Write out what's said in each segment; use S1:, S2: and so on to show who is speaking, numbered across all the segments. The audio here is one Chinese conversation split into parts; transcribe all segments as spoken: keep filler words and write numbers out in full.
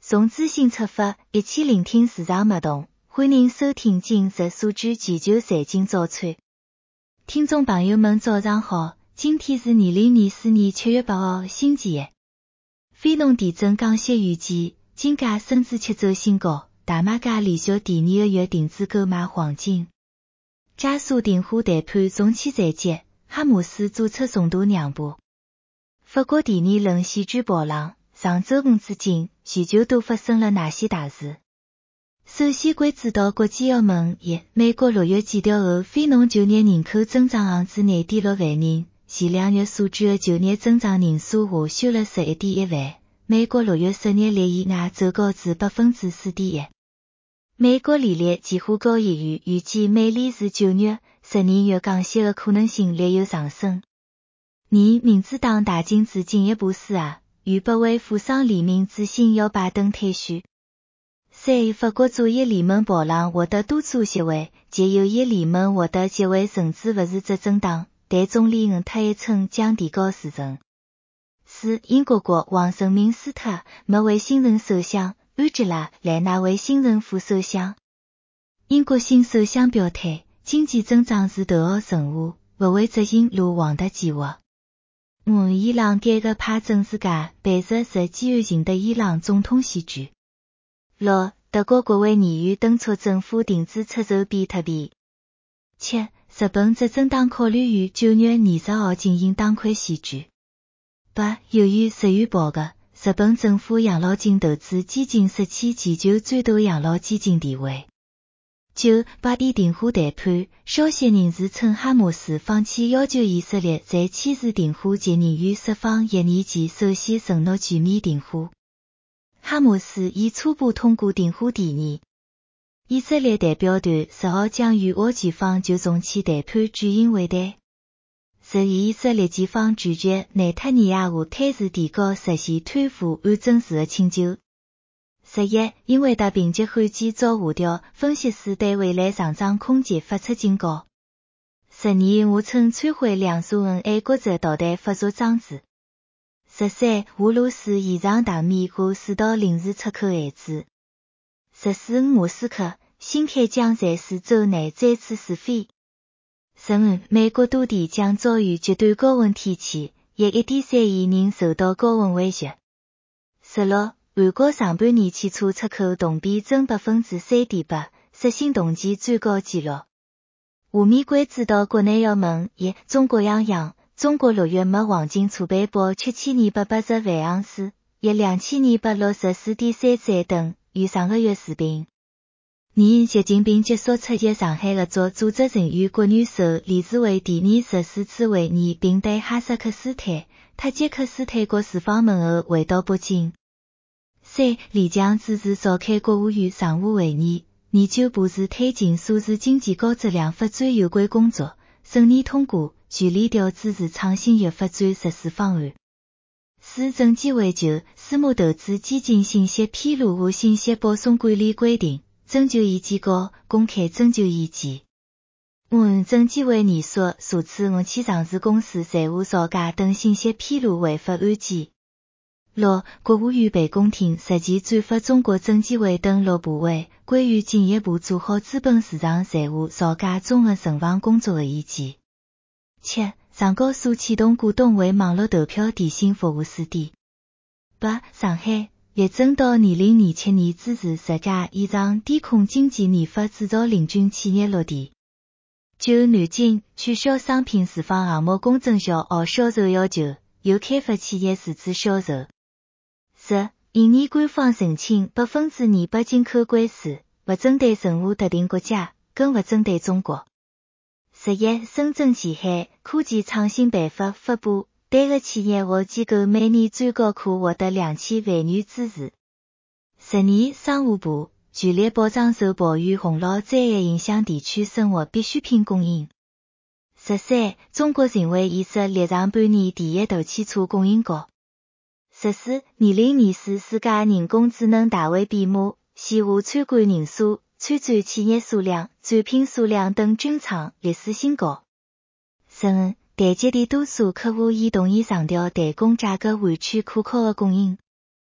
S1: 从资讯出发，一起聆听市场脉动。欢迎收听今日数据全球财经早餐。听众朋友们早上好，今天是二零二四年七月八号星期一。非农地震降息预计，金价升至七周新高，大买家连续第二个月停止购买黄金。加沙停火谈判重启在即，哈马斯做出重大让步。法国第二轮选举爆冷，上周五至今，全球都发生了哪些大事？首先关注到国际要闻一，美国六月减调后非农就业人口增长行至二点六万人，前两月数据的就业增长人数下修了十一点一万。美国六月失业率意外走高至百分之四点一。美国利率期货交易员预计美联储九月、十二月降息的可能性略有上升。二、民主党大金子进一步施压，预备为富商联盟咨询要拜登退选。三、法国左翼联盟保狼获得多数席位，及右翼联盟获得席位甚至不是执政党，但总理恩特一称将提高时程。四、英国国王圣明斯特没为新任首相，安吉拉·莱纳为新任副首相。英国新首相表态，经济增长是头号任务，不会执行卢旺达计划。五、伊朗改革派政治家背着实机案赢得伊朗总统选举。六、德国国会议员敦促政府停止出售比特币。七、日本执政党考虑于九月二十号进行党魁选举。八、由于石油暴跌，日本政府养老金投资基金失去全球最大养老基金地位。九、巴以停火谈判，消息人士称哈马斯放弃要求以色列在签署停火协议与释放一年前首先承诺全面停火。哈马斯已初步通过停火提议。以色列代表团十号将与俄军方就重启谈判举行会谈。十一、以色列军方拒绝内塔尼亚胡推迟提高实现贪腐案侦查的请求。十一、因为大评级罕见遭下调，分析师对未来上涨空间发出警告。十二、我称摧毁两艘恩爱国者导弹发射装置。十三、俄罗斯延长大米和水稻临时出口限制。十四、莫斯科、新开将在四周内再次试飞。十五、美国多地将遭遇极端高温天气，约 一点三亿人受到高温威胁。十六、韩国上半年汽车出口同比增 百分之三点八， 刷新同期最高纪录。下面关注到国内要闻一，中国央行，中国六月末黄金储备报七千二百八十万盎司，约两千二百六十四点三三吨，与上个月持平。二、习近平结束出席上海合作组织成员国元首理事会第二十四次会议，并对哈萨克斯坦、塔吉克斯坦国事访问后回到北京。三、李强主持召开国务院常务会议，研究部署推进数字经济高质量发展有关工作，顺利通过全力调支持创新业发展实施方案。四、证监会就私募投资基金信息披露和信息保送管理规定征求意见稿公开征求意见。五、证监会研述查处五千上市公司财务造假等信息披露违法案件。六、国务院办公厅日前转发中国证监会等六部委关于进一步做好资本市场财务造假综合慎防工作的意见。七、上交所启动股东会网络投票电信服务试点。八、上海力争到二零二七年支持世界延长低空经济研发制造领军企业落地。九、南京取消商品释放项目公证小号销售要求，由开发企业自主销售。十、印尼官方澄清百分之二百进口关税，不针对任何特定国家，更不针对中国。十一、深圳前海科技创新办法发布，单个企业或机构每年最高可获得两千万元支持。十二、商务部全力保障受暴雨洪涝灾害影响地区生活必需品供应。十三、中国成为艺术历上半年第一大汽车供应国。十四、二零二四世界人工智能大会闭幕，线下参观人数、参展企业数量、展品数量等均创历史新高。十五、台积电多数客户已同意上调代工价格，换取可靠的供应。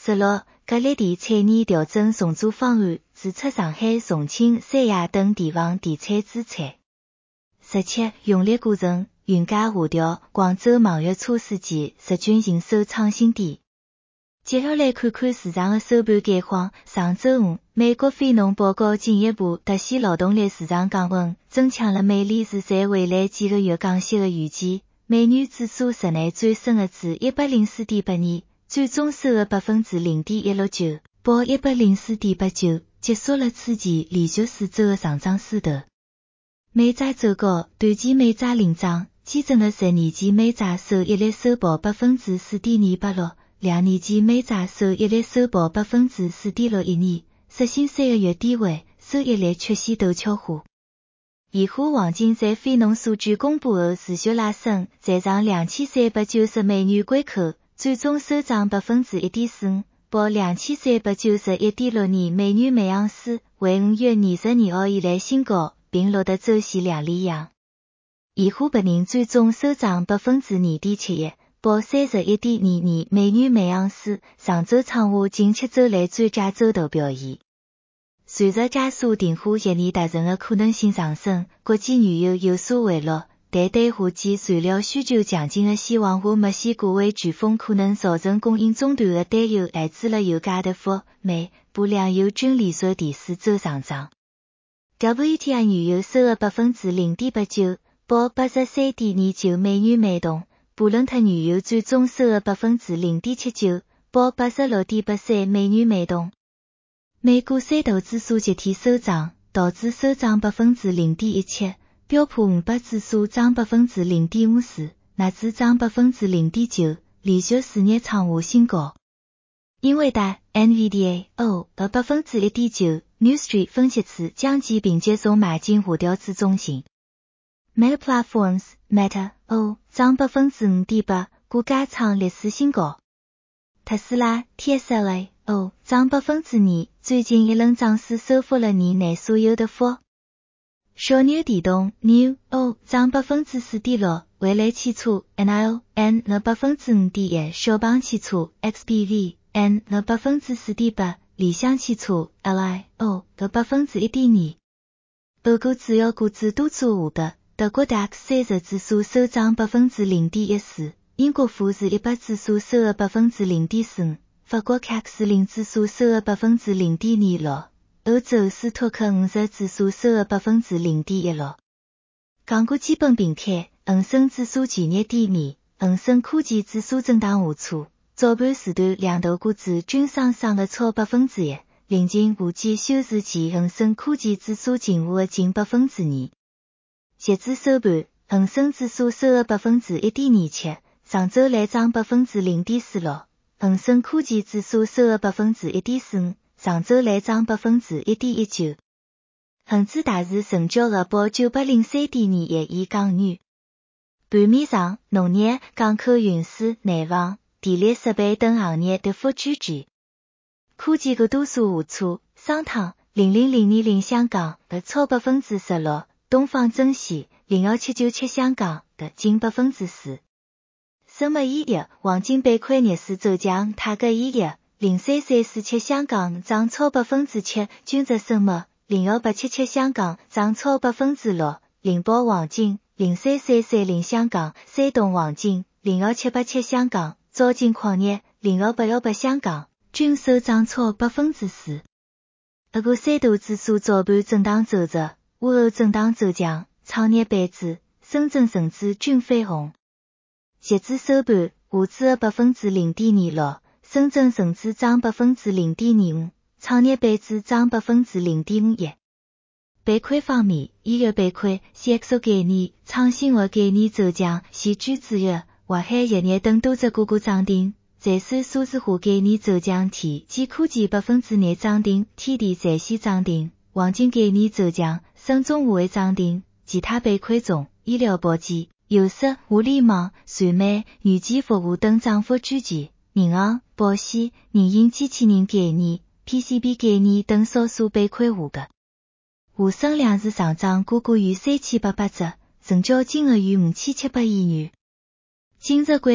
S1: 十六，格力电产业调整重组方案，指出上海、重庆、三亚等地方地产资产。十七，用力过剩，运价下调，广州网约车司机日均营收创新低。接下来看看市场的收盘概况。上周五，美国非农报告进一步凸显劳动力市场降温，增强了美联储在未来几个月降息的预期。美元指数日内最升的至一百零四点八二，最终收的百分之零点一六九，报一百零四点八九，结束了此前连续四周的上涨势头。美债走高，短期美债领涨，基准的十年期美债收益率收报百分之四点二八六。两年期美债收益率收报百分之四点六一二，实现三个月低位，收益率曲线陡峭化。现货黄金在非农数据公布后持续拉升，站上两千三百九十美元关口，最终收涨百分之一点四五，报两千三百九十一点六二美元每盎司，为五月二十二号以来新高，并录得周线两连阳。现货白银最终收涨百分之二点七一。报三十一点二二美元每盎司，上周创下近七周来最佳周头表现。随着加沙停火协议达成的可能性上升，国际原油有所回落，但对夏季燃料需求强劲的希望下，墨西哥湾飓风可能造成供应中断的担忧导致了油价的幅美布两油均连续第四周上涨。W T I 原油收了百分之零点八九，报八十三点二九美元每桶。布伦特原油最终收了百分之零点七九，报八十六点八三美元每桶。美股三大指数集体收涨，道指收涨百分之零点一七，标普五百指数涨百分之零点五四，纳指涨百分之零点九，连续四日创下新高。英伟达 N V D A O 的百分之一点九 ，New Street 分析师将其并接从买进下调至中性。Meta Platforms Meta O 涨百分之五点八，股价创历史新高。特斯拉 T S L A O 涨百分之二，最近一轮涨势收复了年内所有的幅。小牛电动 New O 涨百分之四点六，蔚来汽车 N I O N 了百分之五点一，小鹏汽车 X P V N 了百分之四点八，理想汽车 L I O 了百分之一点二。欧股主要股指多做下跌。德国 D A X 三十指数收涨百分之零点一四，英国富时一百指数收了百分之零点四五，法国 C A C 四零指数收了百分之零点二六，欧洲斯托克五十指数收了百分之零点一六。港股基本平开，恒生指数全日低迷，恒生科技指数震荡下挫，早盘时段两大股指均上涨了超百分之一，临近午间休市前，恒生科技指数净下了近百分之二。截至收盘，恒生指数收了百分之一点二七，上周来涨百分之零点四六；恒生科技指数收了百分之一点四五，上周来涨百分之一点一九。恒指大市成交额报九百零三点二一亿港元。盘面上，农业、港口运输、内房、电力设备等行业跌幅居前。科技股多数下挫，商汤、零零零二零香港跌超百分之十六。东方珍稀零二七九七香港的近百分之四。生物医药黄金板块逆势走强，泰格医药零三三四七香港涨超百分之七，君泽生物零二八七七香港涨超百分之六，灵宝黄金零三三三零香港，山东黄金零二七八七香港，招金矿业零二八幺八香港均收涨超百分之四。俄股三大指数早盘震荡走弱。午后震荡走强，创业板指、深圳成指均翻红。截至收盘，沪指的百分之零点二六，深圳成指涨百分之零点二五，创业板指涨百分之零点五一。板块方面，医药板块 C X O 概念、创新药概念走强，细菌制药、淮海药业等多只个股涨停。在线数字化概念走强，天基科技百分之廿涨停，天地在线涨停。黄金概念走强，深中华涨停。其他板块中，医疗保健、有色、互联网、传媒、软件服务等涨幅居前。银行、保险、人形机器人概念、P C B 概念等少数板块下跌。沪深两市上涨高过逾三千八百只，成交金额逾五千七百亿元。今日关注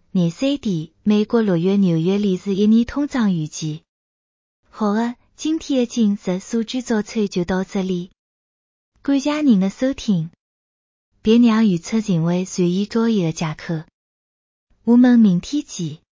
S1: 廿三点，美国六月、纽约历史一年通胀预计。好的，今天的今日数据早餐就到这里。感谢您的收听。别让预测成为随意周一的借口。我们明天见。